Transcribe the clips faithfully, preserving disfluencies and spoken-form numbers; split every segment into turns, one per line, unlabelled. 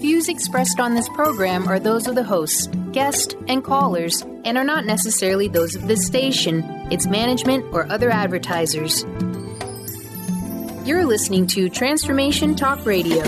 views expressed on this program are those of the hosts, guests, and callers, and are not necessarily those of this station, its management, or other advertisers. You're listening to Transformation Talk Radio.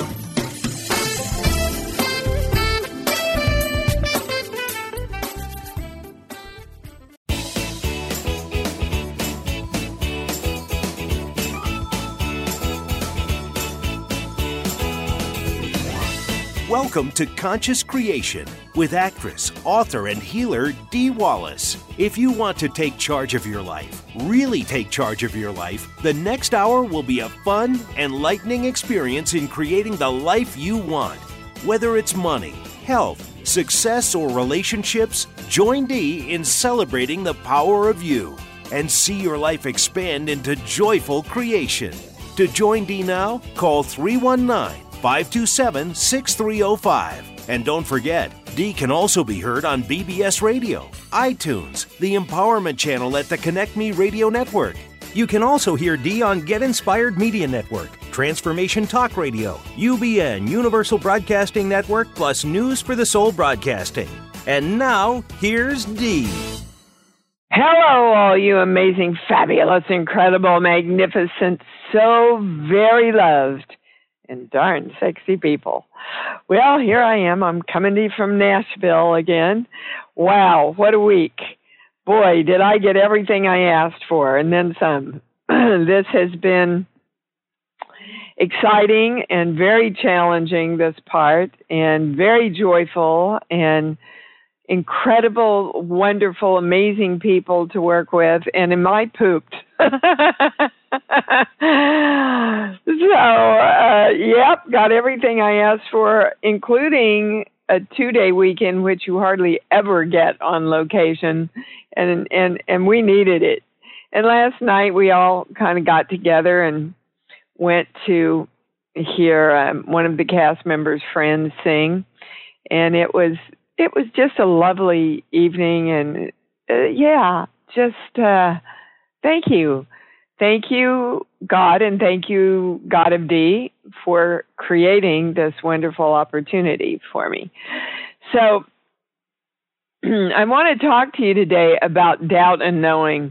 Welcome to Conscious Creation with actress, author, and healer Dee Wallace. If you want to take charge of your life, really take charge of your life, the next hour will be a fun, enlightening experience in creating the life you want. Whether it's money, health, success, or relationships, join Dee in celebrating the power of you and see your life expand into joyful creation. To join Dee now, call three one nine, five two seven, six three zero five. And don't forget, Dee can also be heard on B B S Radio, iTunes, the Empowerment Channel at the Connect Me Radio Network. You can also hear Dee on Get Inspired Media Network, Transformation Talk Radio, U B N, Universal Broadcasting Network, plus News for the Soul Broadcasting. And now, here's Dee.
Hello, all you amazing, fabulous, incredible, magnificent, so very loved, and darn sexy people. Well, here I am. I'm coming to you from Nashville again. Wow, what a week. Boy, did I get everything I asked for, and then some. This has been exciting and very challenging, this part, and very joyful, and incredible, wonderful, amazing people to work with, and am I pooped? So, uh, yep, got everything I asked for, including a two-day weekend, which you hardly ever get on location, and and and we needed it. And last night we all kind of got together and went to hear um, one of the cast members' friends sing, and it was it was just a lovely evening, and uh, yeah, just uh, thank you. Thank you, God, and thank you, God of Dee, for creating this wonderful opportunity for me. So I want to talk to you today about doubt and knowing.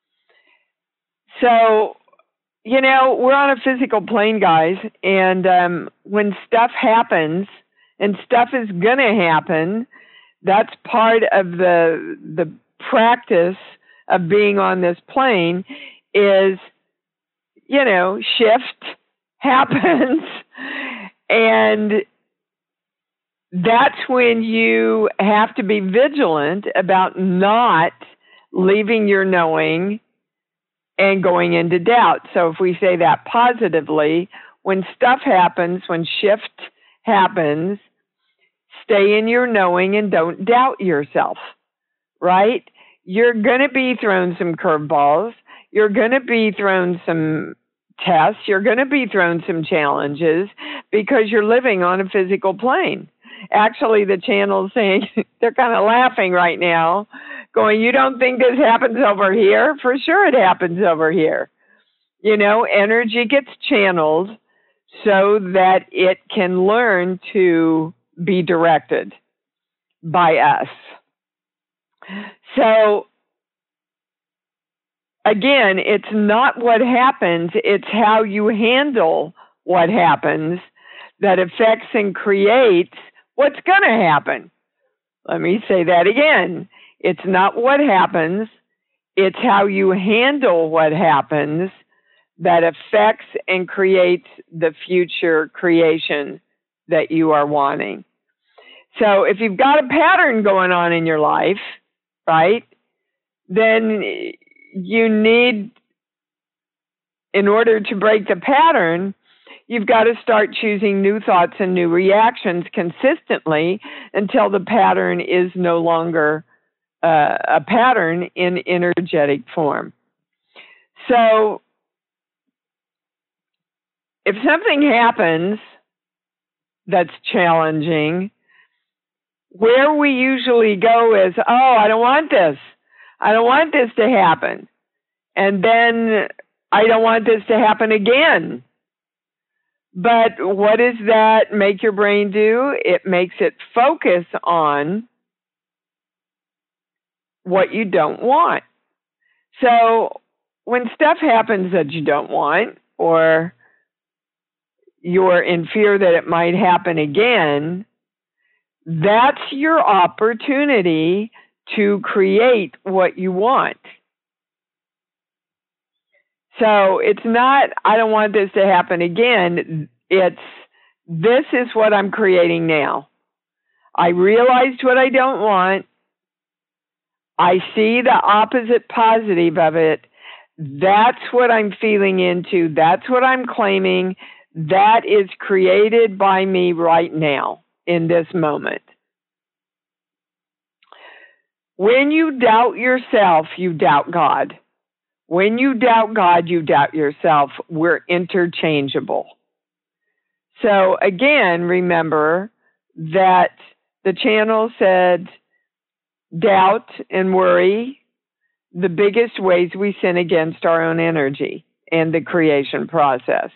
So, you know, we're on a physical plane, guys, and um, when stuff happens, and stuff is going to happen, that's part of the the practice of being on this plane, is, you know, shift happens, and that's when you have to be vigilant about not leaving your knowing and going into doubt. So if we say that positively, when stuff happens, when shift happens, stay in your knowing and don't doubt yourself, right? You're going to be thrown some curveballs. You're going to be thrown some tests. You're going to be thrown some challenges because you're living on a physical plane. Actually, the channel's saying, they're kind of laughing right now, going, you don't think this happens over here? For sure it happens over here. You know, energy gets channeled so that it can learn to be directed by us. So, again, it's not what happens, it's how you handle what happens that affects and creates what's going to happen. Let me say that again. It's not what happens, it's how you handle what happens that affects and creates the future creation that you are wanting. So if you've got a pattern going on in your life, right, then you need, in order to break the pattern, you've got to start choosing new thoughts and new reactions consistently until the pattern is no longer uh, a pattern in energetic form. So if something happens that's challenging, where we usually go is, oh, I don't want this. I don't want this to happen. And then I don't want this to happen again. But what does that make your brain do? It makes it focus on what you don't want. So when stuff happens that you don't want, or you're in fear that it might happen again, that's your opportunity to create what you want. So it's not, I don't want this to happen again. It's, this is what I'm creating now. I realized what I don't want. I see the opposite positive of it. That's what I'm feeling into. That's what I'm claiming. That is created by me right now in this moment. When you doubt yourself, you doubt God. When you doubt God, you doubt yourself. We're interchangeable. So again, remember that the channel said doubt and worry, the biggest ways we sin against our own energy and the creation process.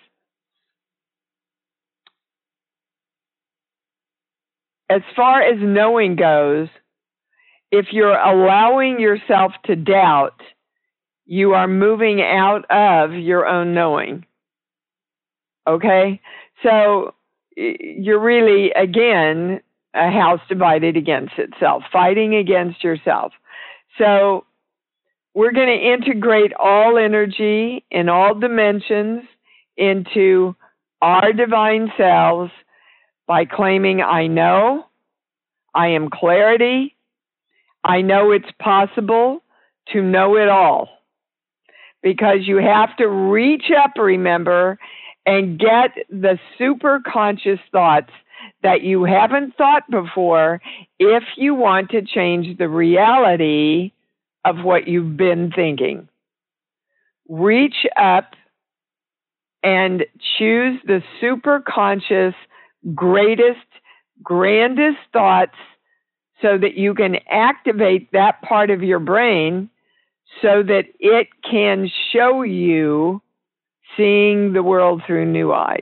As far as knowing goes, if you're allowing yourself to doubt, you are moving out of your own knowing. Okay? So you're really, again, a house divided against itself, fighting against yourself. So we're going to integrate all energy in all dimensions into our divine selves by claiming, I know, I am clarity, I know it's possible to know it all. Because you have to reach up, remember, and get the super conscious thoughts that you haven't thought before if you want to change the reality of what you've been thinking. Reach up and choose the super conscious, greatest, grandest thoughts so that you can activate that part of your brain so that it can show you seeing the world through new eyes.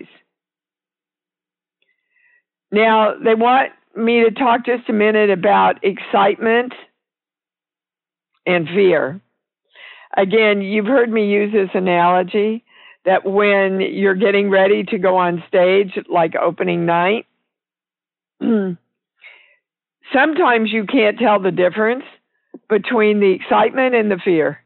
Now, they want me to talk just a minute about excitement and fear. Again, you've heard me use this analogy that when you're getting ready to go on stage, like opening night, sometimes you can't tell the difference between the excitement and the fear.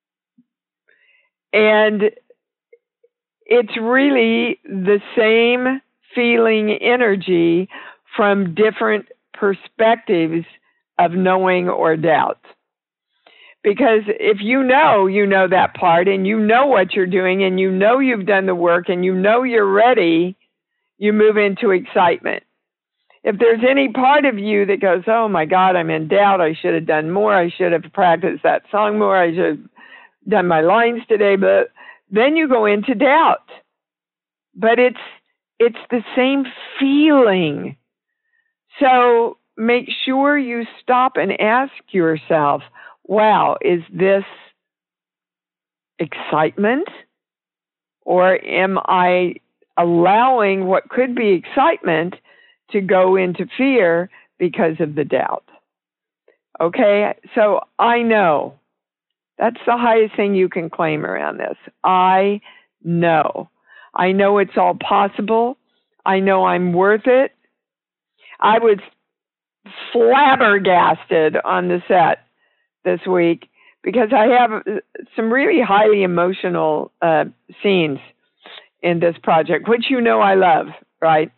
And it's really the same feeling energy from different perspectives of knowing or doubt. Because if you know, you know that part, and you know what you're doing, and you know you've done the work, and you know you're ready, you move into excitement. If there's any part of you that goes, oh my God, I'm in doubt, I should have done more, I should have practiced that song more, I should have done my lines today, but then you go into doubt. But it's it's the same feeling. So make sure you stop and ask yourself, wow, is this excitement? Or am I allowing what could be excitement to go into fear because of the doubt? Okay, so I know. That's the highest thing you can claim around this. I know. I know it's all possible. I know I'm worth it. I was flabbergasted on the set this week because I have some really highly emotional uh, scenes in this project, which you know I love, right?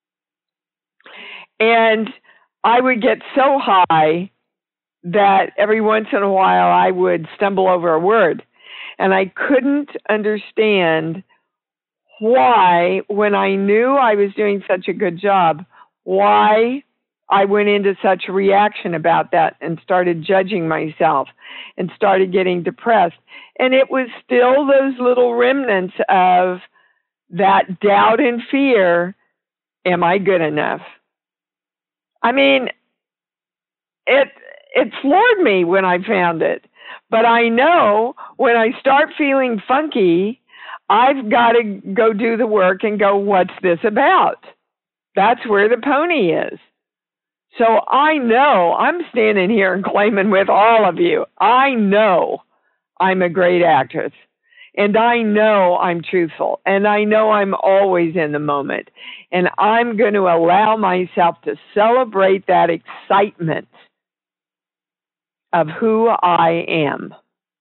And I would get so high that every once in a while I would stumble over a word. And I couldn't understand why, when I knew I was doing such a good job, why I went into such a reaction about that and started judging myself and started getting depressed. And it was still those little remnants of that doubt and fear. Am I good enough? I mean, it it floored me when I found it. But I know when I start feeling funky, I've got to go do the work and go, what's this about? That's where the pony is. So I know, I'm standing here and claiming with all of you, I know I'm a great actress. And I know I'm truthful. And I know I'm always in the moment. And I'm going to allow myself to celebrate that excitement of who I am.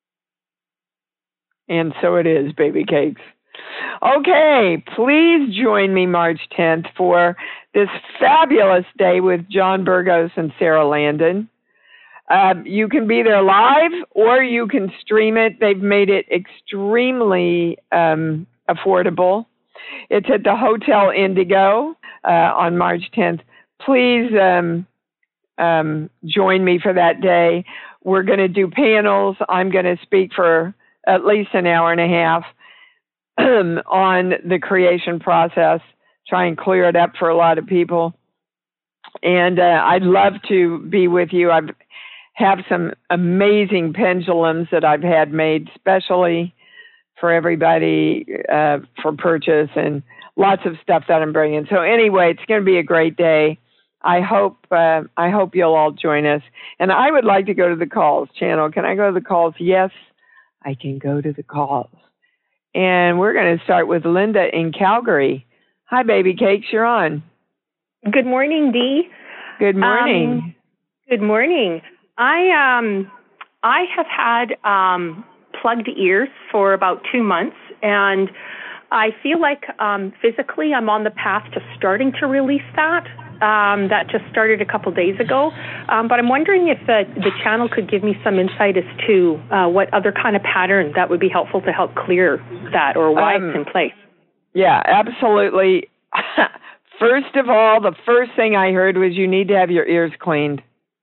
And so it is, baby cakes. Okay, please join me March tenth for this fabulous day with John Burgos and Sarah Landon. Uh, you can be there live or you can stream it. They've made it extremely um, affordable. It's at the Hotel Indigo uh, on March tenth. Please um, um, join me for that day. We're going to do panels. I'm going to speak for at least an hour and a half on the creation process, try and clear it up for a lot of people. And uh, I'd love to be with you. I have some amazing pendulums that I've had made specially for everybody uh, for purchase, and lots of stuff that I'm bringing. So anyway, it's going to be a great day. I hope uh, I hope you'll all join us. And I would like to go to the calls channel. Can I go to the calls? Yes, I can go to the calls. And we're going to start with Linda in Calgary. Hi, baby cakes, you're on.
Good morning, Dee.
Good morning.
Um, good morning. I um I have had um, plugged ears for about two months, and I feel like um, physically I'm on the path to starting to release that. Um, that just started a couple days ago. Um, but I'm wondering if the, the channel could give me some insight as to uh, what other kind of pattern that would be helpful to help clear that, or why um, it's in place.
Yeah, absolutely. First of all, the first thing I heard was you need to have your ears cleaned.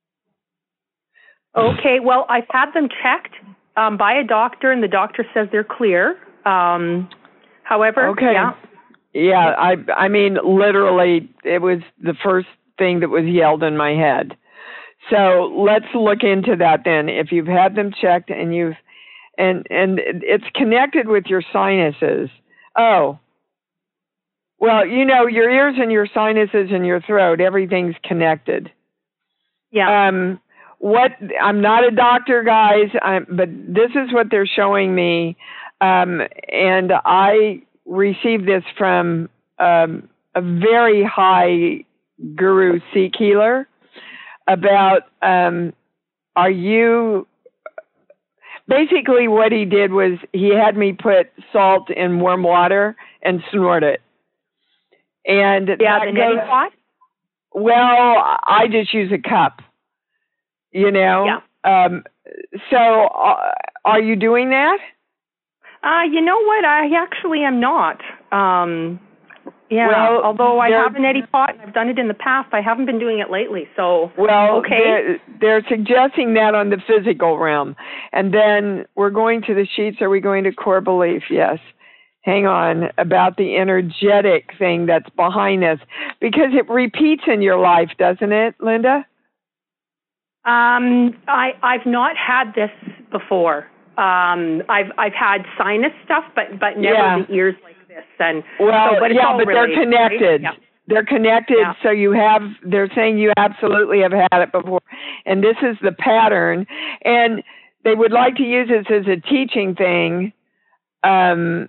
Okay, well, I've had them checked um, by a doctor, and the doctor says they're clear. Um, however,
okay.
yeah.
Yeah, I I mean, literally, it was the first thing that was yelled in my head. So let's look into that then. If you've had them checked and you've, and and it's connected with your sinuses. Oh, well, you know, your ears and your sinuses and your throat, everything's connected.
Yeah.
Um, what, I'm not a doctor, guys, I'm, but this is what they're showing me. Um, and I received this from um, a very high guru Sikh healer about, um, are you, basically what he did was he had me put salt in warm water and snort it. And
yeah, the neti pot?
Well, I just use a cup, you know?
Yeah.
Um, so uh, are you doing that?
Uh, you know what? I actually am not. Um, yeah,
well,
although I have a neti pot and I've done it in the past, I haven't been doing it lately. So,
well,
okay.
They're, they're suggesting that on the physical realm. And then we're going to the sheets. Are we going to core belief? Yes. Hang on, about the energetic thing that's behind this. Because it repeats in your life, doesn't it, Linda?
Um, I, I've not had this before. Um, I've I've had sinus stuff, but but never
yeah.
the ears like this. And
well,
so, but it's
yeah,
all
but
related,
they're connected.
Right? Yeah.
They're connected, yeah. So you have. They're saying you absolutely have had it before, and this is the pattern. And they would like to use this as a teaching thing. Um,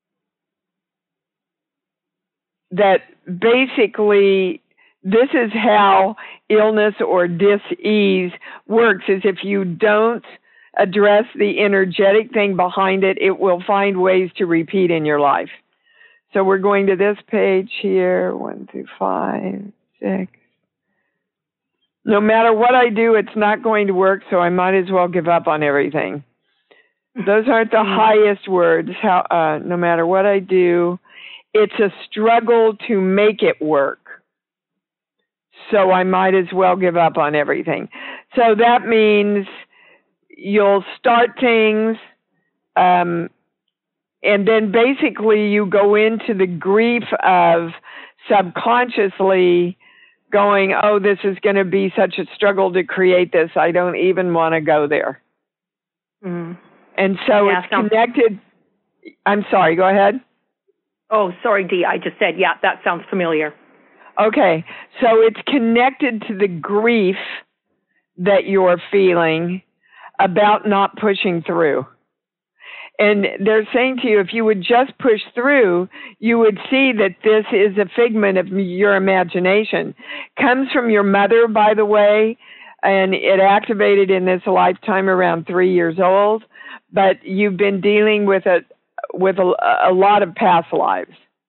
that basically. This is how illness or dis-ease works, is if you don't address the energetic thing behind it, it will find ways to repeat in your life. So we're going to this page here, one through five, six. No matter what I do, it's not going to work, so I might as well give up on everything. Those aren't the highest words. How, uh, no matter what I do, it's a struggle to make it work. So I might as well give up on everything. So that means you'll start things, um, and then basically you go into the grief of subconsciously going, oh, this is going to be such a struggle to create this. I don't even want to go there.
Mm.
And so
yeah,
it's connected. I'm sorry, go ahead.
Oh, sorry, Dee. I just said, yeah, that sounds familiar.
Okay, so it's connected to the grief that you're feeling about not pushing through. And they're saying to you, if you would just push through, you would see that this is a figment of your imagination. Comes from your mother, by the way, and it activated in this lifetime around three years old. But you've been dealing with it with a, a lot of past lives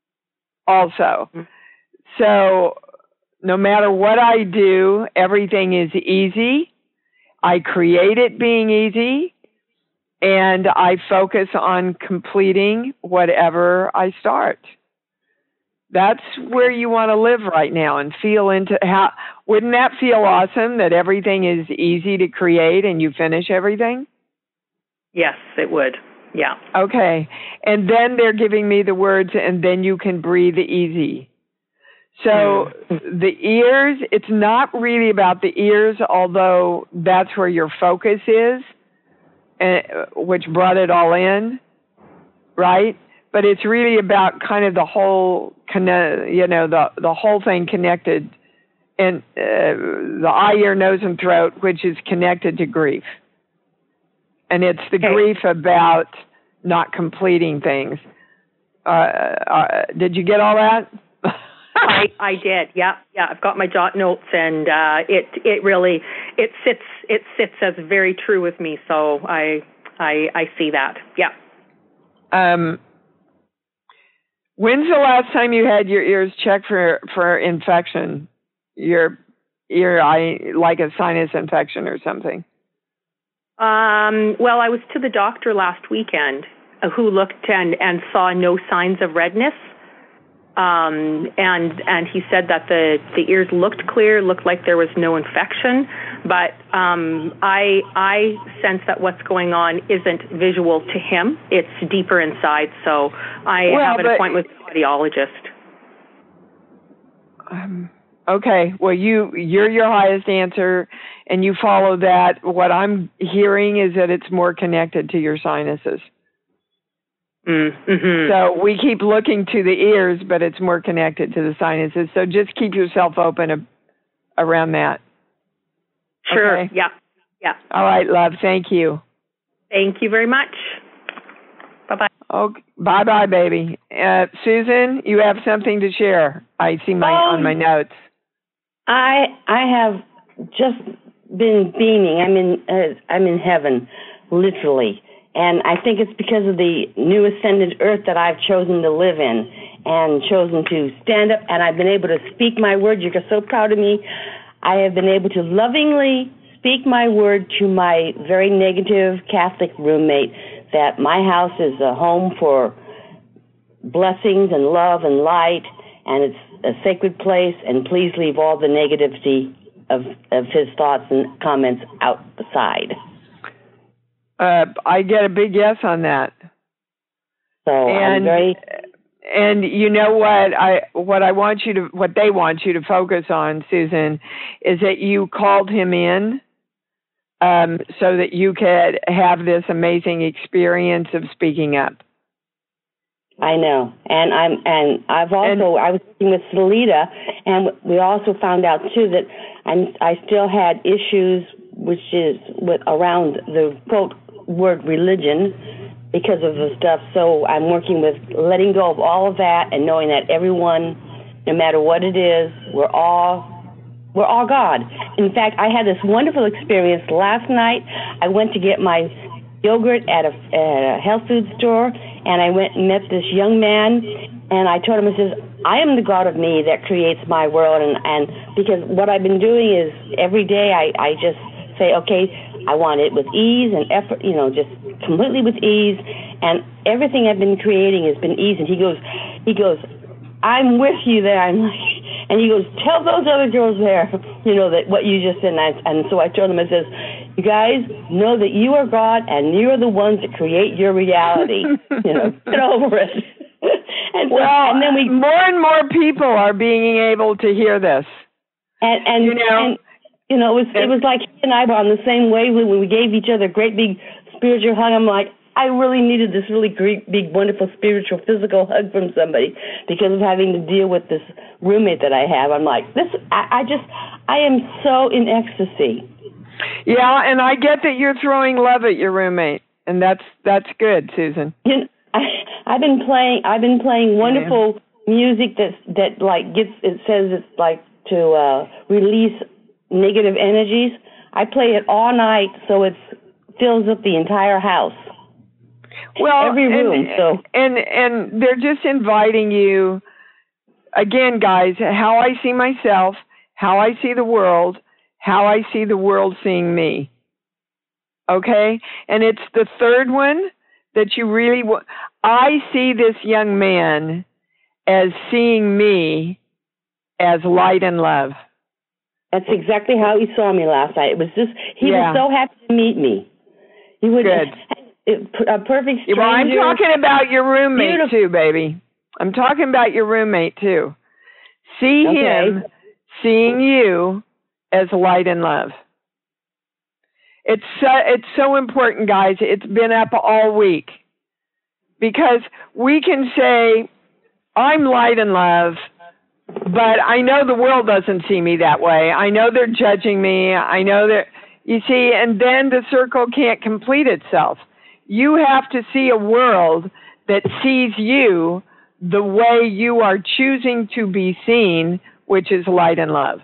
also. Mm-hmm. So no matter what I do, everything is easy. I create it being easy. And I focus on completing whatever I start. That's where you want to live right now and feel into how, wouldn't that feel awesome that everything is easy to create and you finish everything?
Yes, it would. Yeah.
Okay. And then they're giving me the words, and then you can breathe easy. So mm. the ears, it's not really about the ears, although that's where your focus is. Uh, which brought it all in, right? But it's really about kind of the whole, you know, the the whole thing connected, and uh, the eye, ear, nose, and throat, which is connected to grief, and it's the okay. grief about not completing things. Uh, uh, did you get all that?
I, I did, yeah, yeah. I've got my jot notes, and uh, it it really it sits it sits as very true with me. So I I I see that, yeah.
Um, when's the last time you had your ears checked for for infection? Your ear, I like a sinus infection or something.
Um. Well, I was to the doctor last weekend, uh, who looked and and saw no signs of redness. Um, and and he said that the, the ears looked clear, looked like there was no infection, but um, I I sense that what's going on isn't visual to him; it's deeper inside. So I
well,
have an
but,
appointment with a audiologist.
Um, okay, well you you're your highest answer, and you follow that. What I'm hearing is that it's more connected to your sinuses.
Mm-hmm.
So we keep looking to the ears, but it's more connected to the sinuses. So just keep yourself open a, around that.
Sure.
Okay?
Yeah. Yeah.
All right, love. Thank you.
Thank you very much. Bye-bye.
Okay. Bye-bye, baby. Uh, Susan, you have something to share. I see my
oh,
on my notes.
I I have just been beaming. I'm in uh, I'm in heaven, literally. And I think it's because of the new ascended earth that I've chosen to live in and chosen to stand up, and I've been able to speak my word. You're so proud of me. I have been able to lovingly speak my word to my very negative Catholic roommate that my house is a home for blessings and love and light, and it's a sacred place, and please leave all the negativity of, of his thoughts and comments outside.
Uh, I get a big yes on that.
So
and,
I'm very.
And you know what I what I want you to what they want you to focus on, Susan, is that you called him in, um, so that you could have this amazing experience of speaking up.
I know, and I'm and I've also and, I was working with Salida, and we also found out too that I'm I still had issues, which is with around the quote word religion because of the stuff. So I'm working with letting go of all of that and knowing that everyone, no matter what it is, we're all we're all God. In fact, I had this wonderful experience last night. I went to get my yogurt at a, at a health food store, and I went and met this young man, and I told him, I says, I am the God of me that creates my world, and, and because what I've been doing is every day I, I just say, okay, I want it with ease and effort, you know, just completely with ease, and everything I've been creating has been easy. And he goes, he goes, I'm with you there. I'm like, and he goes, tell those other girls there, you know, that what you just said. And, I, and so I told him, I says, you guys know that you are God and you are the ones that create your reality. You know, get over it. and, so,
well,
and then we
more and more people are being able to hear this.
And, and
you know,
and, you know, it was it was like he and I were on the same wavelength when we gave each other a great big spiritual hug. I'm like, I really needed this really great, big, wonderful, spiritual, physical hug from somebody because of having to deal with this roommate that I have. I'm like, this, I, I just, I am so in ecstasy.
Yeah, and I get that you're throwing love at your roommate, and that's that's good, Susan.
You know, I, I've been playing, I've been playing wonderful yeah. music that that like gets, it says it's like to uh, release negative energies. I play it all night, so it fills up the entire house.
Well,
every room.
And,
so
and and they're just inviting you. Again, guys, how I see myself, how I see the world, how I see the world seeing me. Okay, and it's the third one that you really. W- I see this young man as seeing me as light and love.
That's exactly how he saw me last night. It was just, he
yeah.
was so happy to meet me. He was
Good.
a perfect stranger.
Well, I'm talking about your roommate
Beautiful.
too, baby. I'm talking about your roommate too. See
okay.
him seeing you as light and love. It's so, it's so important, guys. It's been up all week because we can say, I'm light and love, but I know the world doesn't see me that way. I know they're judging me. I know that, you see, and then the circle can't complete itself. You have to see a world that sees you the way you are choosing to be seen, which is light and love.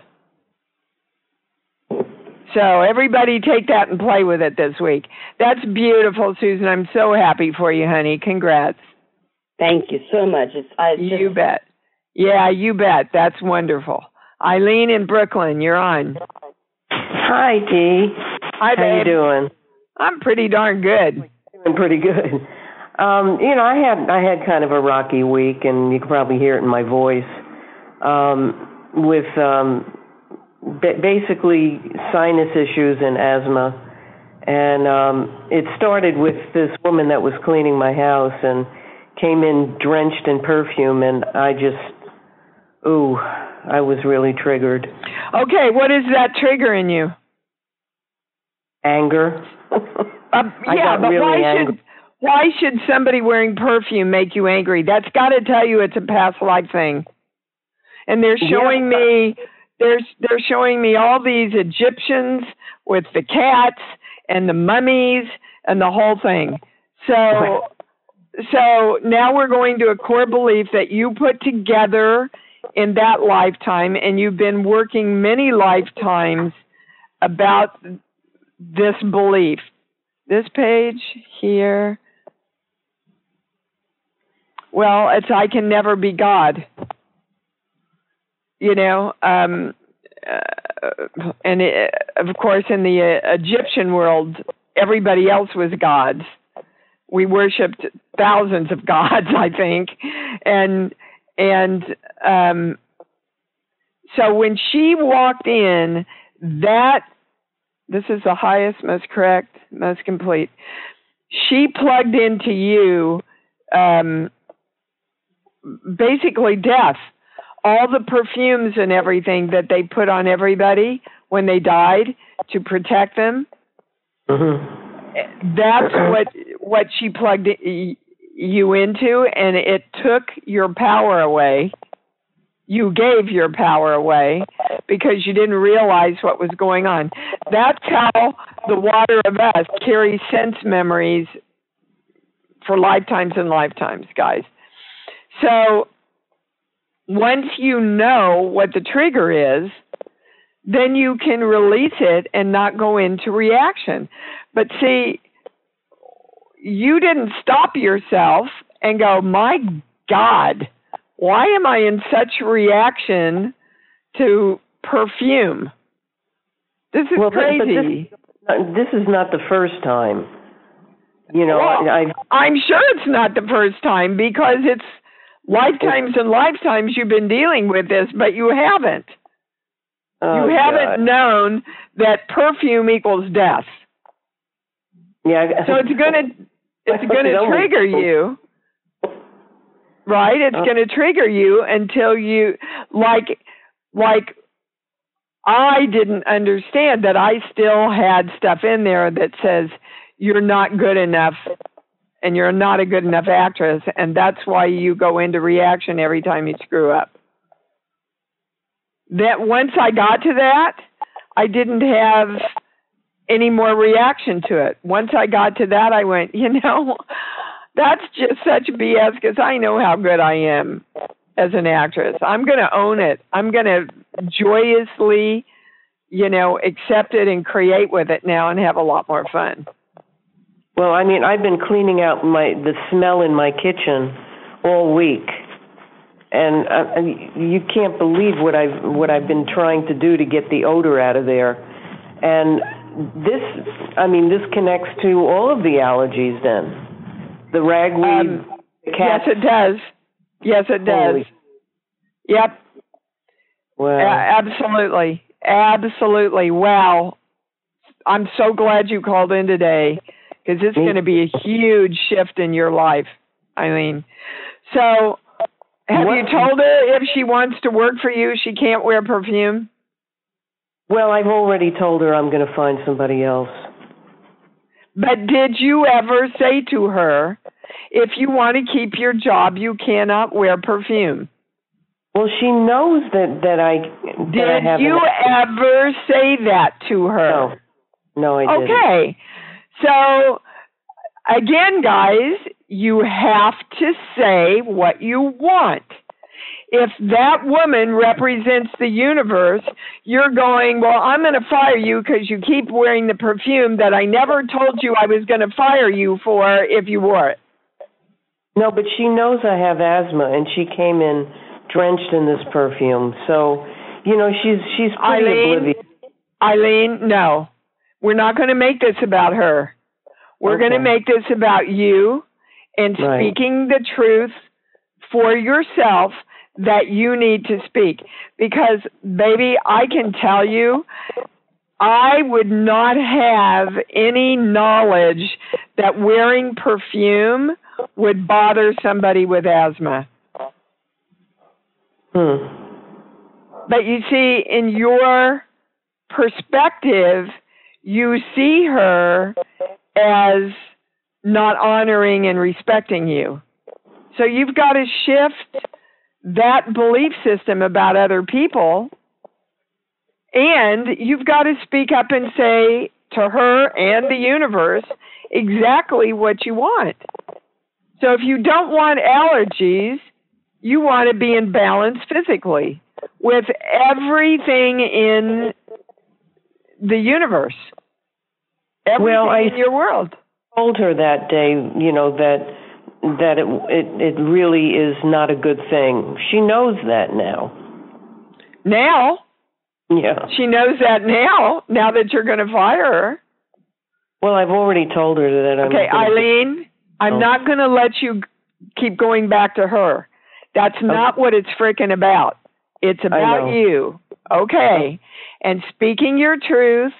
So everybody take that and play with it this week. That's beautiful, Susan. I'm so happy for you, honey. Congrats.
Thank you so much. It's, I just...
You bet. Yeah, you bet. That's wonderful. Eileen in Brooklyn, you're on.
Hi, Dee.
Hi, babe.
How you doing?
I'm pretty darn good.
Doing pretty good. Um, you know, I had I had kind of a rocky week, and you can probably hear it in my voice. Um, with um, b- basically sinus issues and asthma, and um, it started with this woman that was cleaning my house and came in drenched in perfume, and I just. Ooh, I was really triggered.
Okay, what is that triggering you?
Anger.
uh, yeah, but
really
why
angry.
should why should somebody wearing perfume make you angry? That's got to tell you it's a past life thing. And they're showing
yeah.
me they're they're showing me all these Egyptians with the cats and the mummies and the whole thing. So so now we're going to a core belief that you put together in that lifetime, and you've been working many lifetimes about this belief. This page here, well, it's I can never be God. You know, um, uh, and it, of course in the uh, Egyptian world, everybody else was gods. We worshipped thousands of gods, I think, and And um, so when she walked in, that, this is the highest, most correct, most complete. She plugged into you um, basically death. All the perfumes and everything that they put on everybody when they died to protect them, mm-hmm. that's what what she plugged in, you into, and it took your power away. You gave your power away because you didn't realize what was going on. That's how the water of us carries sense memories for lifetimes and lifetimes, guys. So once you know what the trigger is, then you can release it and not go into reaction. But see, you didn't stop yourself and go, my God, why am I in such reaction to perfume? This is
well,
crazy.
But this, this is not the first time. You know,
well,
I,
I'm sure it's not the first time because it's lifetimes and lifetimes you've been dealing with this, but you haven't.
Oh,
you haven't
God.
known that perfume equals death.
Yeah.
So it's gonna it's gonna trigger you, right? It's
uh,
gonna trigger you until you like like I didn't understand that I still had stuff in there that says you're not good enough and you're not a good enough actress, and that's why you go into reaction every time you screw up. That once I got to that, I didn't have any more reaction to it. Once I got to that, I went, you know, that's just such B S because I know how good I am as an actress. I'm going to own it. I'm going to joyously, you know, accept it and create with it now and have a lot more fun.
Well, I mean, I've been cleaning out my the smell in my kitchen all week, and uh, you can't believe what I've what I've been trying to do to get the odor out of there. And this, I mean, this connects to all of the allergies. Then the ragweed,
um,
the cat.
Yes, it does. Yes, it does.
Holy.
Yep.
Wow.
A- absolutely, absolutely. Wow. I'm so glad you called in today. Because it's going to be a huge shift in your life, Eileen. So, have what? you told her if she wants to work for you, she can't wear perfume?
Well, I've already told her I'm going to find somebody else.
But did you ever say to her, if you want to keep your job, you cannot wear perfume?
Well, she knows that, that I that
Did
I haven't.
you ever say that to her?
No, no, I didn't.
Okay. So, again, guys, you have to say what you want. If that woman represents the universe, you're going, well, I'm going to fire you because you keep wearing the perfume that I never told you I was going to fire you for if you wore it.
No, but she knows I have asthma, and she came in drenched in this perfume. So, you know, she's she's pretty
Eileen,
oblivious.
Eileen, no. We're not going to make this about her. We're okay. going to make this about you and
right.
speaking the truth for yourself that you need to speak. Because, baby, I can tell you, I would not have any knowledge that wearing perfume would bother somebody with asthma.
Hmm.
But you see, in your perspective, you see her as not honoring and respecting you. So you've got to shift that belief system about other people, and you've got to speak up and say to her and the universe exactly what you want. So if you don't want allergies, you want to be in balance physically with everything in the universe. Everything
well, I
in your world.
told her that day, you know, that that it, it it really is not a good thing. She knows that now.
Now?
Yeah.
She knows that now, now that you're going to fire her.
Well, I've already told her that I'm
Okay,
gonna
Eileen, I'm
oh.
not going to let you keep going back to her. That's not okay. what it's freaking about. It's about you. Okay. And speaking your truth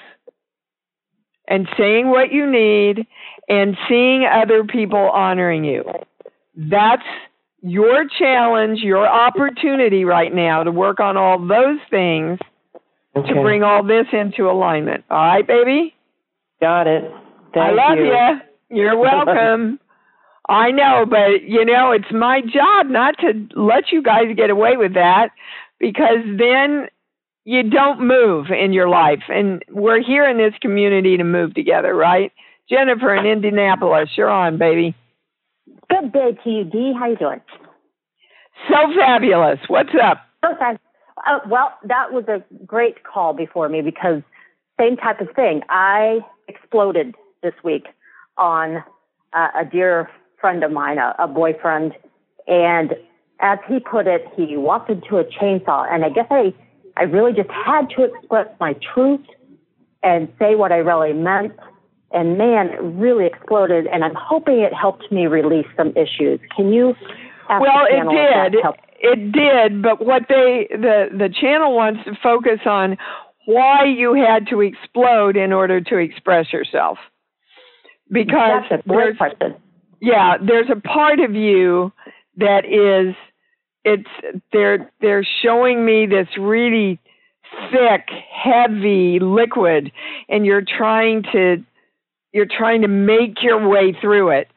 and saying what you need and seeing other people honoring you. That's your challenge, your opportunity right now to work on all those things okay. to bring all this into alignment. All right, baby?
Got it. Thank
I love
you.
you. You're welcome. I know, but, you know, it's my job not to let you guys get away with that because then you don't move in your life. And we're here in this community to move together, right? Jennifer in Indianapolis, you're on, baby.
Good day to you, Dee. How you doing?
So fabulous. What's up?
Okay. Uh, well, that was a great call before me because same type of thing. I exploded this week on uh, a dear friend of mine, a, a boyfriend, and as he put it, he walked into a chainsaw, and I guess I, I really just had to express my truth and say what I really meant, and man, it really exploded, and I'm hoping it helped me release some issues. Can you ask
Well,
the
it
channel if that
did.
helped?
It did, but what they, the, the channel wants to focus on why you had to explode in order to express yourself. Because
That's a great question.
Yeah, there's a part of you that is, it's, they're, they're showing me this really thick, heavy liquid, and you're trying to, you're trying to make your way through it.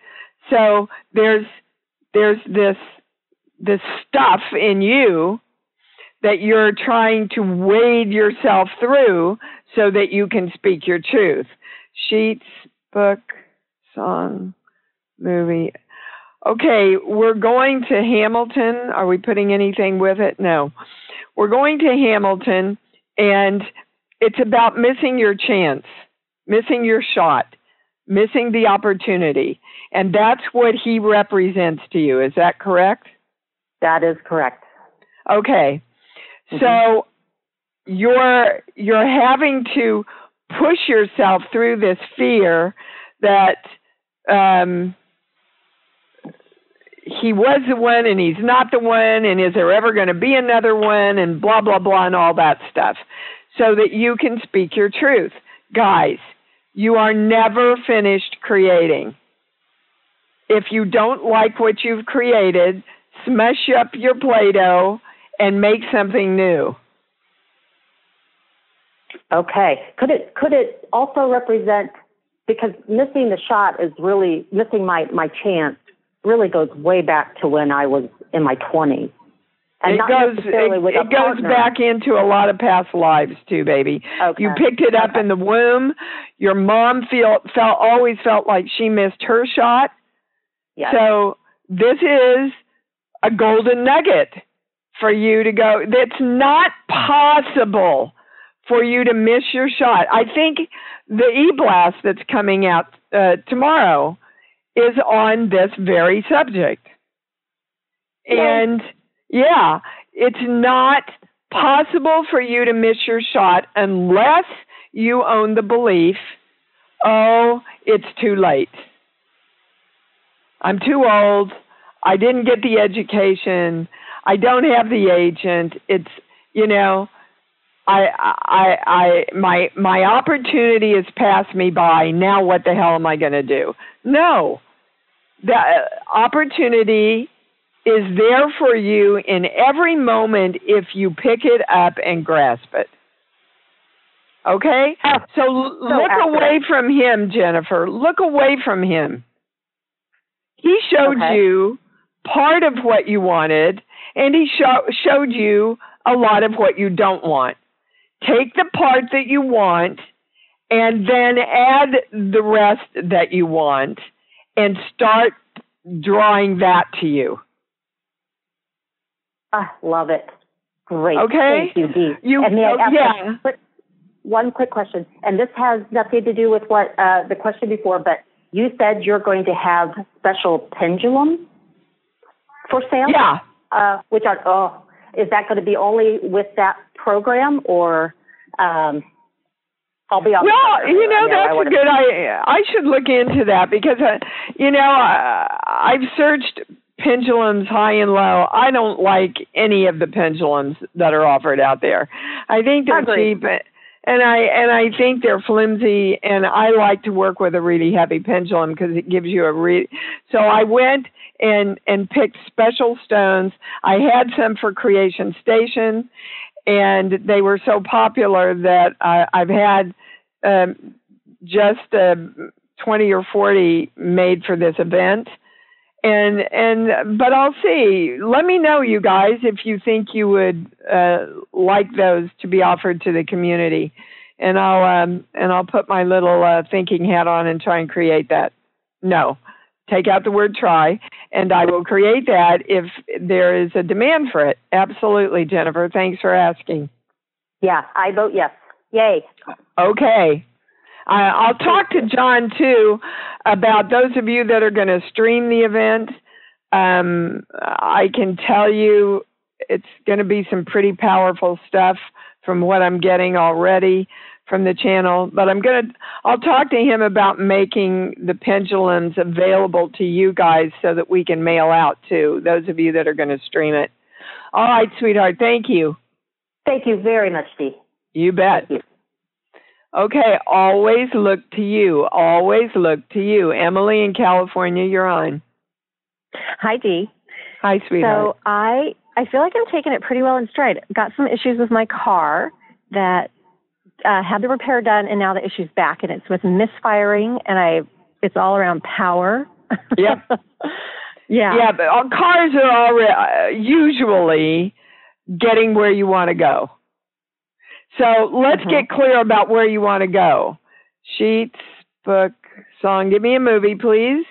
So there's there's this this stuff in you that you're trying to wade yourself through so that you can speak your truth. Sheets, book, song, movie. Okay, we're going to Hamilton. Are we putting anything with it? No. We're going to Hamilton, and it's about missing your chance, missing your shot, missing the opportunity. And that's what he represents to you. Is that correct?
That is correct.
Okay. Mm-hmm. So you're you're having to push yourself through this fear that um, he was the one and he's not the one, and is there ever going to be another one, and blah, blah, blah, and all that stuff, so that you can speak your truth. Guys, you are never finished creating. If you don't like what you've created, smash up your Play-Doh and make something new.
Okay. Could it could it also represent, because missing the shot is really, missing my, my chance really goes way back to when I was in my twenties. And
it
not
goes,
necessarily
it,
with
it
a
goes
partner.
back into a lot of past lives too, baby.
Okay.
You picked it up
okay.
in the womb. Your mom feel, felt always felt like she missed her shot.
Yes.
So this is a golden nugget for you to go. It's not possible for you to miss your shot. I think the e-blast that's coming out uh, tomorrow is on this very subject.
Yay.
And yeah, it's not possible for you to miss your shot unless you own the belief, oh, it's too late. I'm too old. I didn't get the education. I don't have the agent. It's, you know, I, I, I, my, my opportunity has passed me by. Now what the hell am I going to do? No, the opportunity is there for you in every moment if you pick it up and grasp it. Okay?
Oh,
so, so look accurate. away from him, Jennifer. Look away from him. He showed
okay.
you part of what you wanted, and he show, showed you a lot of what you don't want. Take the part that you want and then add the rest that you want and start drawing that to you.
I love it. Great.
Okay.
Thank you, Dee.
You,
and may I ask
yeah.
a quick, one quick question, and this has nothing to do with what uh, the question before, but you said you're going to have special pendulums for sale?
Yeah.
Uh, which are, oh, is that going to be only with that program, or um, I'll be on
well,
the
you know,
I
that's
I
a good idea. I should look into that because, uh, you know, uh, I've searched pendulums high and low. I don't like any of the pendulums that are offered out there. I think they're
Agreed.
cheap, and I and I think they're flimsy. And I like to work with a really heavy pendulum because it gives you a re. So I went and and picked special stones. I had some for Creation Station, and they were so popular that I, I've had um, just uh, twenty or forty made for this event. And and but I'll see. Let me know, you guys, if you think you would uh, like those to be offered to the community, and I'll um, and I'll put my little uh, thinking hat on and try and create that. No, take out the word try, and I will create that if there is a demand for it. Absolutely, Jennifer. Thanks for asking.
Yeah, I vote yes. Yay.
Okay. Uh, I'll talk to John, too, about those of you that are going to stream the event. Um, I can tell you it's going to be some pretty powerful stuff from what I'm getting already from the channel. But I'm going to, I'll talk to him about making the pendulums available to you guys so that we can mail out, too, those of you that are going to stream it. All right, sweetheart. Thank you.
Thank you very much, Dee.
You bet.
Thank you.
Okay, always look to you. Always look to you. Emily in California, you're on.
Hi, Dee.
Hi, sweetheart.
So I, I feel like I'm taking it pretty well in stride. Got some issues with my car that uh, had the repair done, and now the issue's back, and it's with misfiring, and I it's all around power
Yep.
Yeah.
Yeah, but uh, cars are already uh, usually getting where you want to go. So let's mm-hmm. get clear about where you want to go. Sheets, book, song. Give me a movie, please.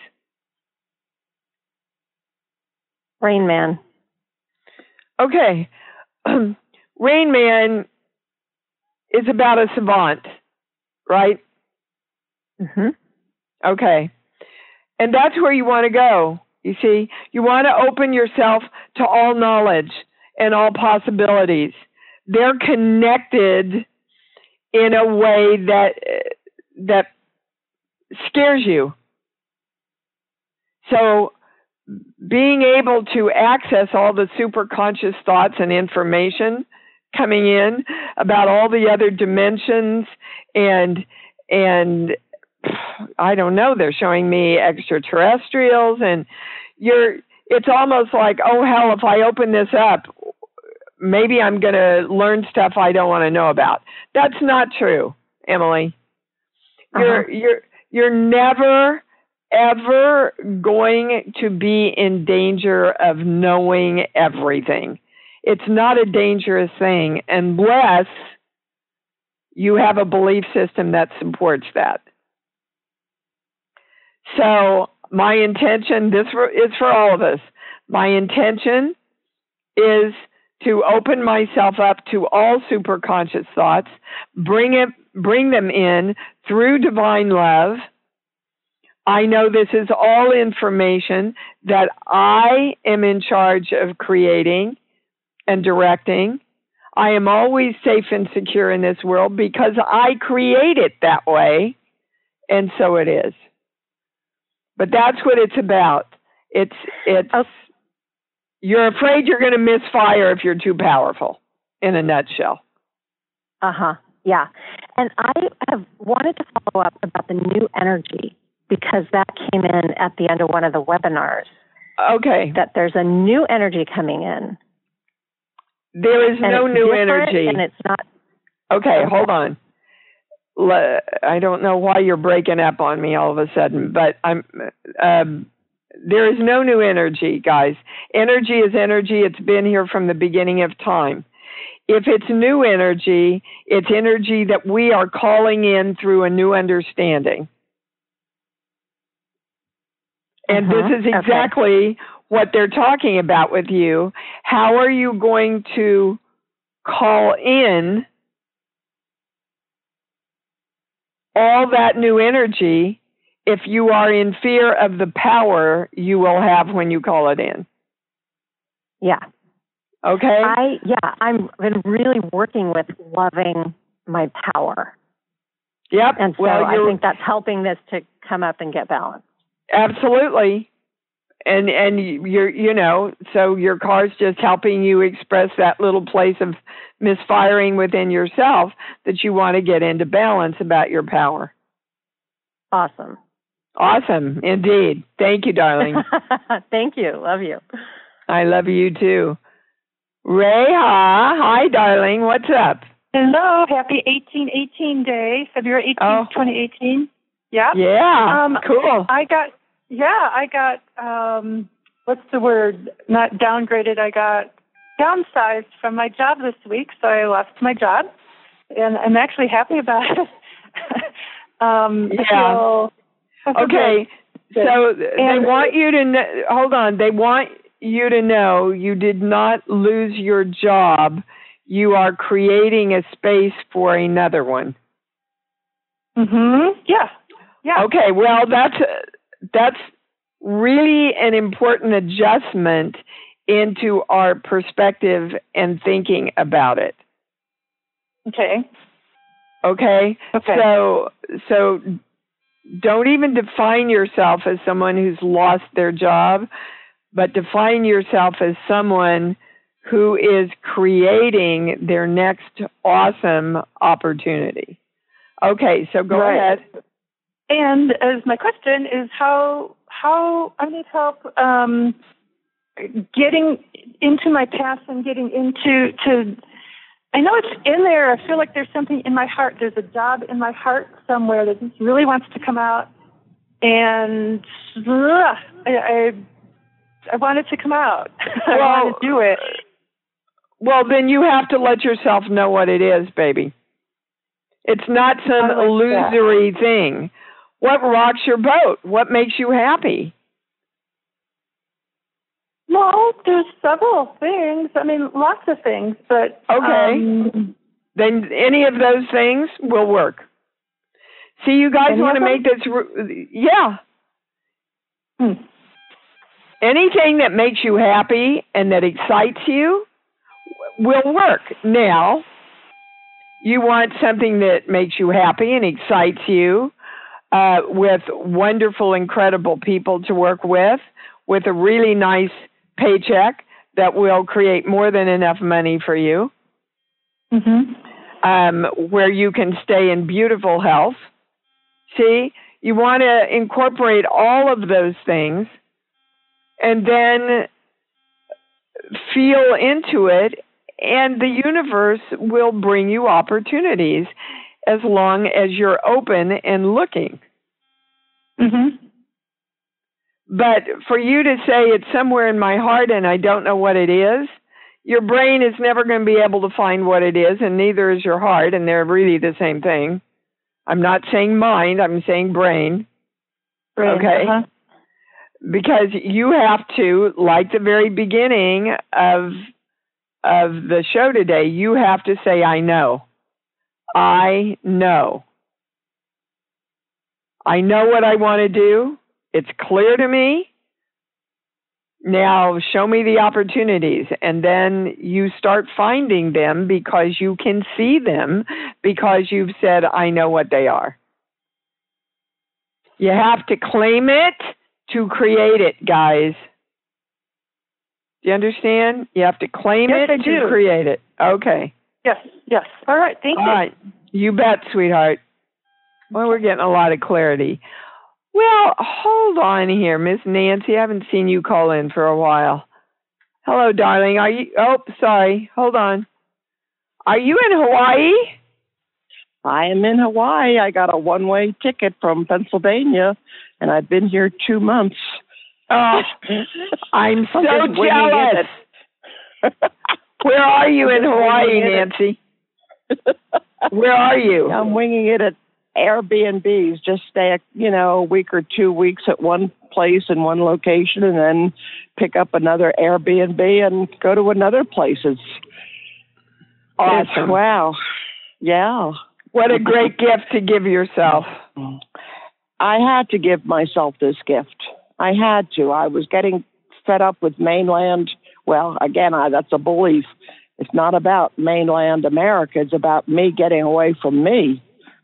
Rain Man.
Okay. Rain Man is about a savant, right?
Mm-hmm.
Okay. And that's where you want to go. You see, you want to open yourself to all knowledge and all possibilities. They're connected in a way that that scares you. So being able to access all the superconscious thoughts and information coming in about all the other dimensions and and I don't know, they're showing me extraterrestrials, and you're it's almost like, oh hell, if I open this up, maybe I'm going to learn stuff I don't want to know about. That's not true, Emily. Uh-huh. You're you're you're never ever going to be in danger of knowing everything. It's not a dangerous thing unless you have a belief system that supports that. So my intention, this is for all of us, my intention is to open myself up to all superconscious thoughts, bring it, bring them in through divine love. I know this is all information that I am in charge of creating and directing. I am always safe and secure in this world because I create it that way, and so it is. But that's what it's about. It's it's oh. You're afraid you're going to misfire if you're too powerful, in a nutshell.
Uh-huh. Yeah. And I have wanted to follow up about the new energy, because that came in at the end of one of the webinars.
Okay.
That there's a new energy coming in.
There is no new energy.
And it's not.
Okay, okay, hold on. I don't know why you're breaking up on me all of a sudden, but I'm. Um, there is no new energy, guys. Energy is energy. It's been here from the beginning of time. If it's new energy, it's energy that we are calling in through a new understanding. And uh-huh. this is exactly okay. what they're talking about with you. How are you going to call in all that new energy if you are in fear of the power you will have when you call it in?
Yeah.
Okay?
I yeah, I've been really working with loving my power.
Yep.
And so
well,
I think that's helping this to come up and get balanced.
Absolutely. And and you're you know, so your car's just helping you express that little place of misfiring within yourself that you want to get into balance about your power.
Awesome.
Awesome, indeed. Thank you, darling.
Thank you. Love you.
I love you too. Reha, hi, darling. What's up?
Hello. Happy eighteen eighteen day, February eighteenth, oh. twenty eighteen. Yeah.
Yeah. Um, cool.
I got, yeah, I got, um, what's the word? Not downgraded. I got downsized from my job this week. So I left my job, and I'm actually happy about it. um,
yeah.
I feel, I feel
okay.
good.
So they and want you to know, hold on. They want you to know you did not lose your job. You are creating a space for another one.
Mm-hmm. Yeah. Yeah.
Okay, well, that's that's really an important adjustment into our perspective and thinking about it.
Okay.
Okay.
Okay.
So so don't even define yourself as someone who's lost their job, but define yourself as someone who is creating their next awesome opportunity. Okay, so go
right.
ahead.
And as my question is how how I need help um, getting into my past and getting into to. I know it's in there. I feel like there's something in my heart. There's a job in my heart somewhere that just really wants to come out, and ugh, I, I I want it to come out. I
Well,
want to do it.
Well, then you have to let yourself know what it is, baby. It's not some
I like
illusory thing. What rocks your boat? What makes you happy?
Well, there's several things. I mean, lots of things, but
Okay.
Um,
Then any of those things will work. See, you guys
Any
want to
of
make this, re- yeah.
hmm.
Anything that makes you happy and that excites you will work. Now, you want something that makes you happy and excites you, uh, with wonderful, incredible people to work with, with a really nice paycheck that will create more than enough money for you,
Mm-hmm.
um, where you can stay in beautiful health. See, you want to incorporate all of those things and then feel into it, and the universe will bring you opportunities as long as you're open and looking.
Mm-hmm.
But for you to say it's somewhere in my heart and I don't know what it is, your brain is never going to be able to find what it is, and neither is your heart, and they're really the same thing. I'm not saying mind, I'm saying brain.
Brain,
okay?
uh-huh.
Because you have to, like the very beginning of of the show today, you have to say, I know. I know. I know what I want to do. It's clear to me. Now show me the opportunities, and then you start finding them because you can see them, because you've said, I know what they are. You have to claim it to create it, guys. Do you understand? You have to claim
Yes,
it
I
to
do.
create it. Okay.
Yes, yes. All right, thank
All
you.
right. You bet, sweetheart. Well, we're getting a lot of clarity. Well, hold on here, Miss Nancy. I haven't seen you call in for a while. Hello, darling. Are you? Oh, sorry. Hold on. Are you in Hawaii?
I am in Hawaii. I got a one-way ticket from Pennsylvania, and I've been here two months.
Oh, I'm so
I'm just winging
jealous.
it.
Where are you in
Just
Hawaii,
winging it.
Nancy? Where are you?
I'm winging it at Airbnbs. Just stay, you know, a week or two weeks at one place in one location, and then pick up another Airbnb and go to another place. It's
Awesome.
It's, wow. Yeah.
What a great gift to give yourself.
I had to give myself this gift. I had to. I was getting fed up with mainland. Well, again, I, that's a belief. It's not about mainland America. It's about me getting away from me.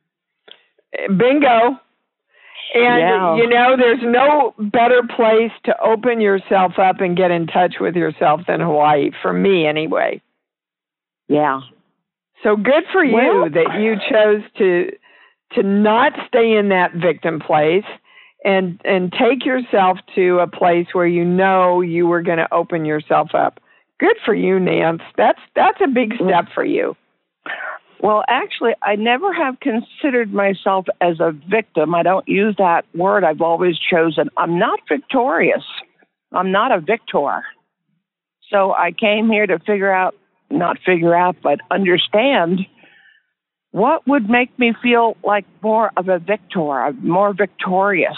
Bingo. And,
Yeah.
you know, there's no better place to open yourself up and get in touch with yourself than Hawaii, for me anyway.
Yeah.
So good for you
Well-
that you chose to to not stay in that victim place and and take yourself to a place where you know you were going to open yourself up. Good for you, Nance. That's that's a big step for you.
Well, actually, I never have considered myself as a victim. I don't use that word. I've always chosen, I'm not victorious. I'm not a victor. So I came here to figure out, not figure out, but understand what would make me feel like more of a victor, more victorious.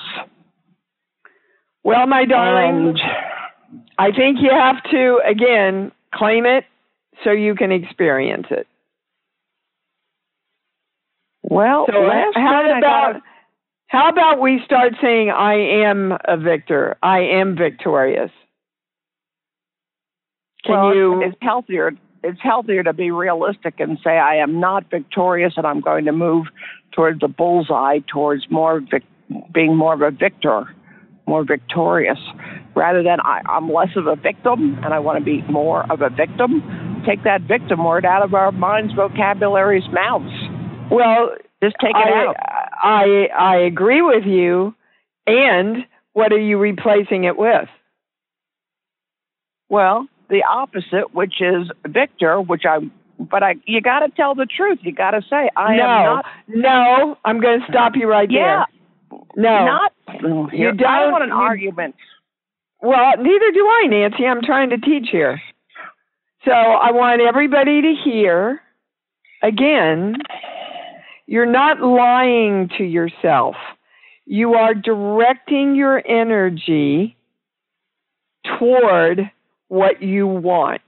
Well, my darling,
And
I think you have to, again, claim it so you can experience it.
well,
So
last
how
night I
about
got a,
how about we start saying, I am a victor. I am victorious. Can
well,
you?
It's healthier. It's healthier to be realistic and say I am not victorious, and I'm going to move towards the bullseye, towards more vic- being more of a victor, more victorious, rather than I, I'm less of a victim and I want to be more of a victim. Take that victim word out of our minds' vocabularies' mouths.
Well,
Just take it
I,
out.
I I agree with you. And what are you replacing it with?
Well, the opposite, which is victor, which I, but I, you got to tell the truth. You got to say, I
no,
am not.
no, I'm going to stop you right
Yeah.
there. No.
Not,
you don't,
I don't want an
you,
argument.
Well, neither do I, Nancy. I'm trying to teach here. So I want everybody to hear, again, you're not lying to yourself. You are directing your energy toward what you want.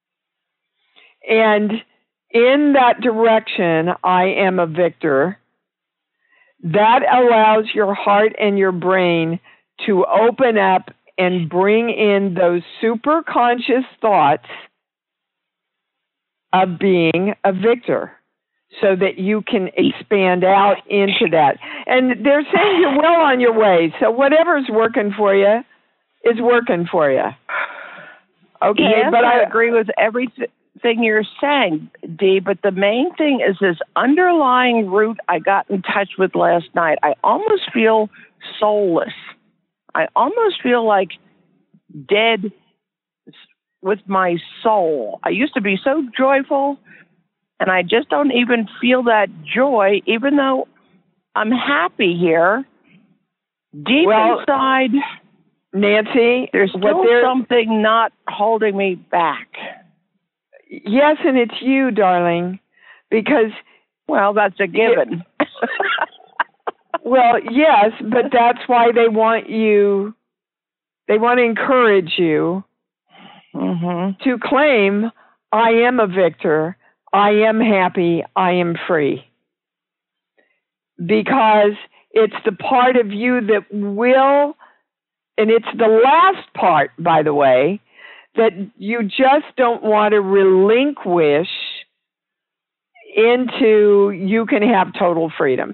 And in that direction, I am a victor. That allows your heart and your brain to open up and bring in those super conscious thoughts of being a victor so that you can expand out into that. And they're saying you're well on your way. So whatever's working for you is working for you. Okay,
yes,
but
I
I
agree with everything you're saying, Dee, but the main thing is this underlying root I got in touch with last night. I almost feel soulless. I almost feel like dead with my soul. I used to be so joyful, and I just don't even feel that joy, even though I'm happy here. Deep
well,
inside,
Nancy,
there's still something not holding me back.
Yes, and it's you, darling, because...
Well, that's a given.
It, well, yes, but that's why they want you, they want to encourage you mm-hmm. to claim, I am a victor, I am happy, I am free. Because it's the part of you that will, and it's the last part, by the way, that you just don't want to relinquish into you can have total freedom.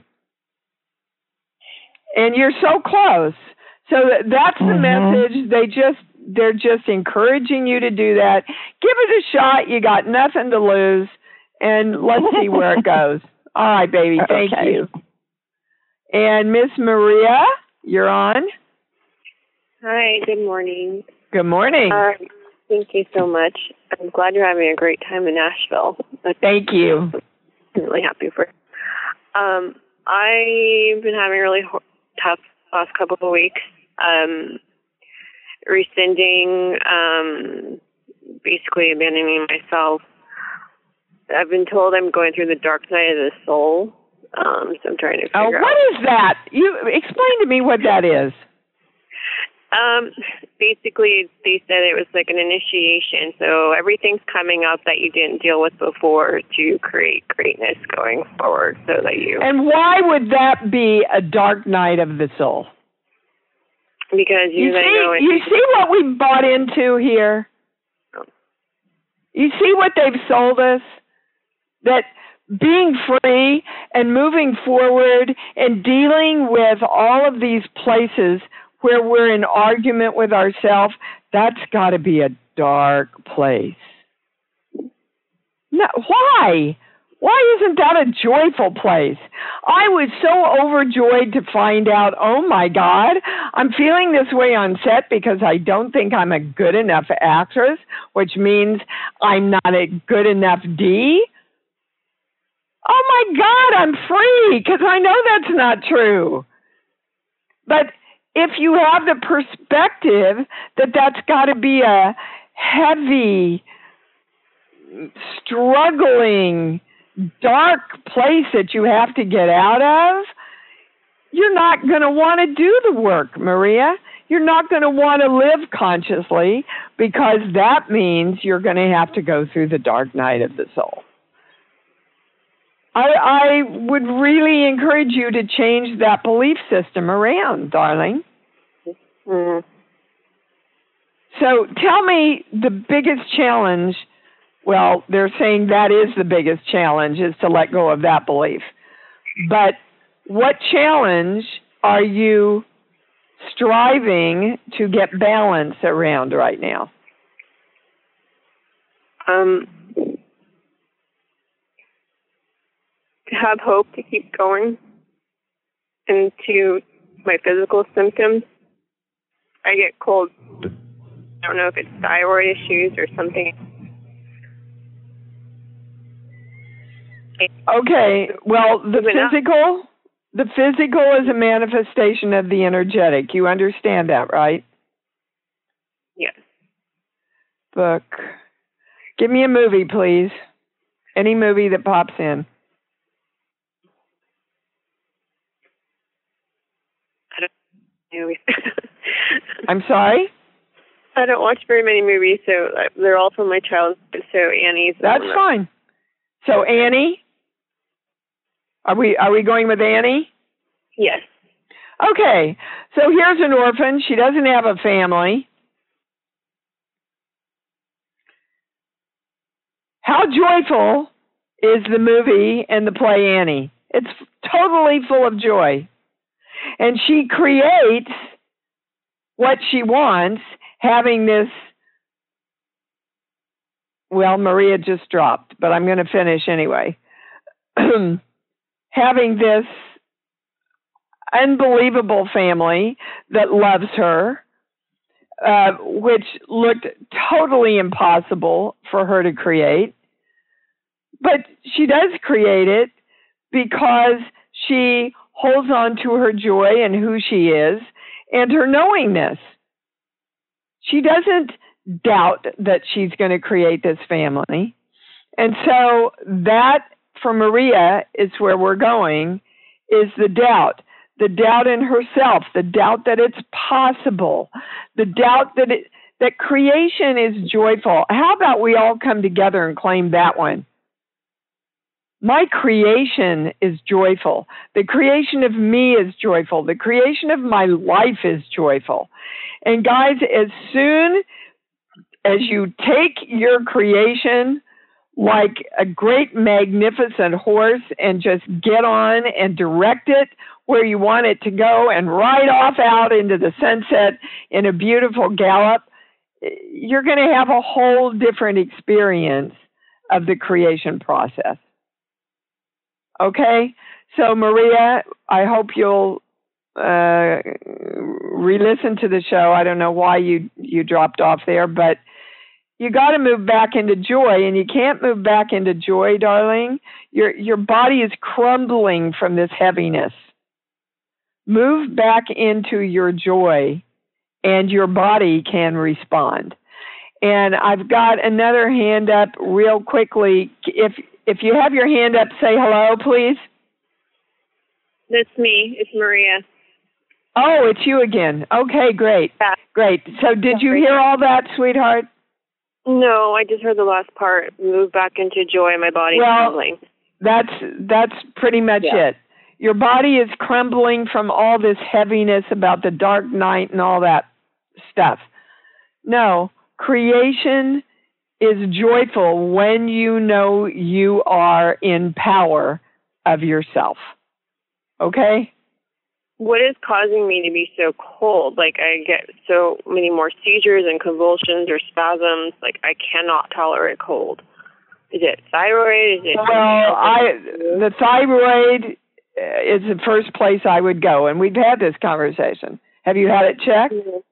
And you're so close. So that's the mm-hmm. message. They just, they're just encouraging you to do that. Give it a shot. You got nothing to lose. And let's see where it goes. All right, baby. Thank okay. you. And Miss Maria, you're on.
Hi, good morning.
Good morning.
Uh, thank you so much. I'm glad you're having a great time in Nashville. That's
thank you.
I'm really happy for you. Um, I've been having a really ho- tough last couple of weeks. Um, rescinding, um, basically abandoning myself. I've been told I'm going through the dark night of the soul. Um, so I'm trying to figure
out. Oh, what
out.
is that? You explain to me what that is.
Um, basically, they said it was like an initiation. So everything's coming up that you didn't deal with before to create greatness going forward. So that you.
And why would that be a dark night of the soul?
Because you,
you
then
see,
go into
you see what we bought into here. You see what they've sold us. That being free and moving forward and dealing with all of these places where we're in argument with ourselves, that's got to be a dark place. No, why? Why isn't that a joyful place? I was so overjoyed to find out, oh my God, I'm feeling this way on set because I don't think I'm a good enough actress, which means I'm not a good enough Dee. Oh my God, I'm free, because I know that's not true. But if you have the perspective that that's got to be a heavy, struggling, dark place that you have to get out of, you're not going to want to do the work, Maria. You're not going to want to live consciously, because that means you're going to have to go through the dark night of the soul. I, I would really encourage you to change that belief system around, darling.
Mm-hmm.
So tell me the biggest challenge. Well, they're saying that is the biggest challenge, is to let go of that belief. But what challenge are you striving to get balance around right now?
Um... To have hope to keep going, and to my physical symptoms. I get cold. I don't know if it's thyroid issues or something.
Okay, well, the physical, The physical is a manifestation of the energetic. You understand that, right?
Yes.
Book. Give me a movie, please. Any movie that pops in.
I don't know movies.
I'm sorry?
I don't watch very many movies, so they're all from my childhood. So Annie's.
That's fine. So Annie? Are we are we going with Annie?
Yes.
Okay. So here's an orphan. She doesn't have a family. How joyful is the movie and the play Annie? It's totally full of joy. And she creates what she wants, having this, well, Maria just dropped, but I'm going to finish anyway. Having this unbelievable family that loves her, uh, which looked totally impossible for her to create. But she does create it because she holds on to her joy and who she is and her knowingness. She doesn't doubt that she's going to create this family. And so that, for Maria, is where we're going, is the doubt. The doubt in herself, the doubt that it's possible, the doubt that it, that creation is joyful. How about we all come together and claim that one? My creation is joyful. The creation of me is joyful. The creation of my life is joyful. And guys, as soon as you take your creation like a great magnificent horse and just get on and direct it where you want it to go and ride off out into the sunset in a beautiful gallop, you're going to have a whole different experience of the creation process. Okay? So, Maria, I hope you'll uh, re-listen to the show. I don't know why you, you dropped off there, but you got to move back into joy, and you can't move back into joy, darling. Your, your body is crumbling from this heaviness. Move back into your joy, and your body can respond. And I've got another hand up real quickly. If if you have your hand up, say hello, please.
That's me. It's Maria.
Oh, it's you again. Okay, great.
Yeah.
Great. So did you hear all that, sweetheart?
No, I just heard the last part. Move back into joy, my body
well,
crumbling.
That's, that's pretty much
yeah.
it. Your body is crumbling from all this heaviness about the dark night and all that stuff. No, creation is joyful when you know you are in power of yourself. Okay?
What is causing me to be so cold? Like, I get so many more seizures and convulsions or spasms. Like, I cannot tolerate cold. Is it thyroid? Is it
well, I the thyroid is the first place I would go, and we've had this conversation. Have you had it checked?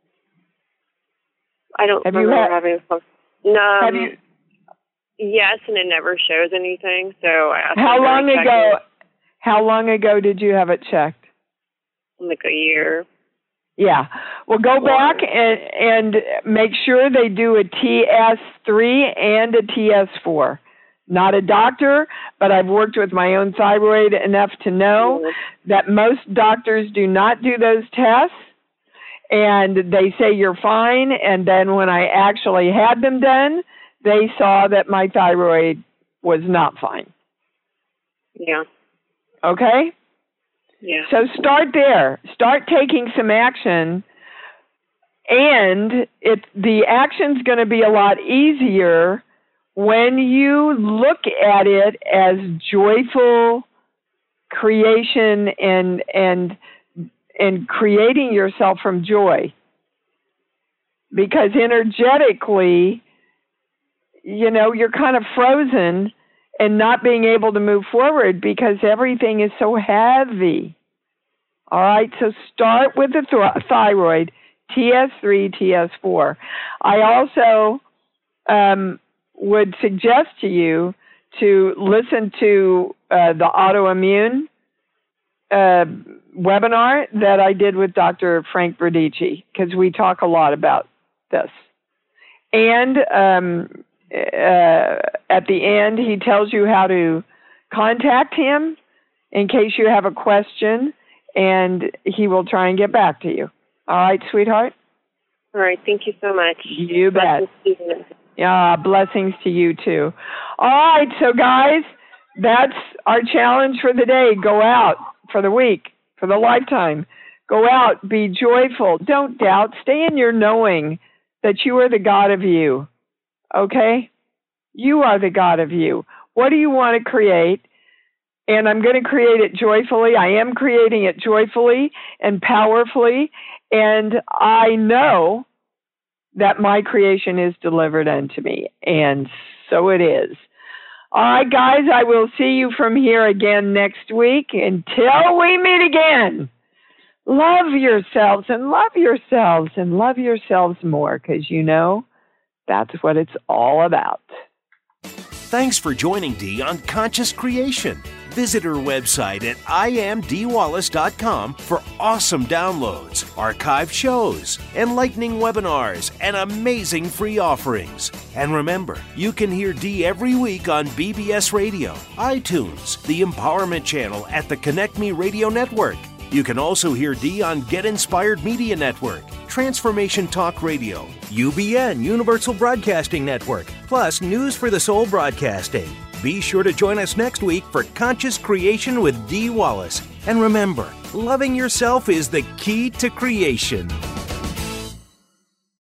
I don't
have
remember
you had,
having no.
Have you,
yes, and it never shows anything. So I asked
how long ago?
It.
How long ago did you have it checked?
Like a year.
Yeah. Well, go back and and make sure they do a T S three and a T S four. Not a doctor, but I've worked with my own thyroid enough to know mm-hmm. that most doctors do not do those tests, and they say you're fine, and then when I actually had them done, they saw that my thyroid was not fine.
Yeah.
Okay?
Yeah.
So start there. Start taking some action, and it, the action's going to be a lot easier when you look at it as joyful creation and and and creating yourself from joy. Because energetically, you know, you're kind of frozen and not being able to move forward because everything is so heavy. All right, so start with the th- thyroid, T S three, T S four. I also um, would suggest to you to listen to uh, the autoimmune uh, webinar that I did with Doctor Frank Bradici, because we talk a lot about this. And um, uh, at the end, he tells you how to contact him in case you have a question, and he will try and get back to you. All right, sweetheart?
All right. Thank you so much.
You bet.
Blessings.
Yeah, blessings to you, too. All right, so guys, that's our challenge for the day. Go out for the week, for the lifetime. Go out, be joyful. Don't doubt. Stay in your knowing that you are the God of you, okay? You are the God of you. What do you want to create? And I'm going to create it joyfully. I am creating it joyfully and powerfully. And I know that my creation is delivered unto me. And so it is. All right, guys, I will see you from here again next week. Until we meet again, love yourselves and love yourselves and love yourselves more, because you know that's what it's all about.
Thanks for joining Dee on Conscious Creation. Visit her website at I am dee wallace dot com for awesome downloads, archived shows, enlightening webinars, and amazing free offerings. And remember, you can hear Dee every week on B B S Radio, iTunes, the Empowerment Channel at the Connect Me Radio Network. You can also hear Dee on Get Inspired Media Network, Transformation Talk Radio, U B N Universal Broadcasting Network, plus News for the Soul Broadcasting. Be sure to join us next week for Conscious Creation with Dee Wallace. And remember, loving yourself is the key to creation.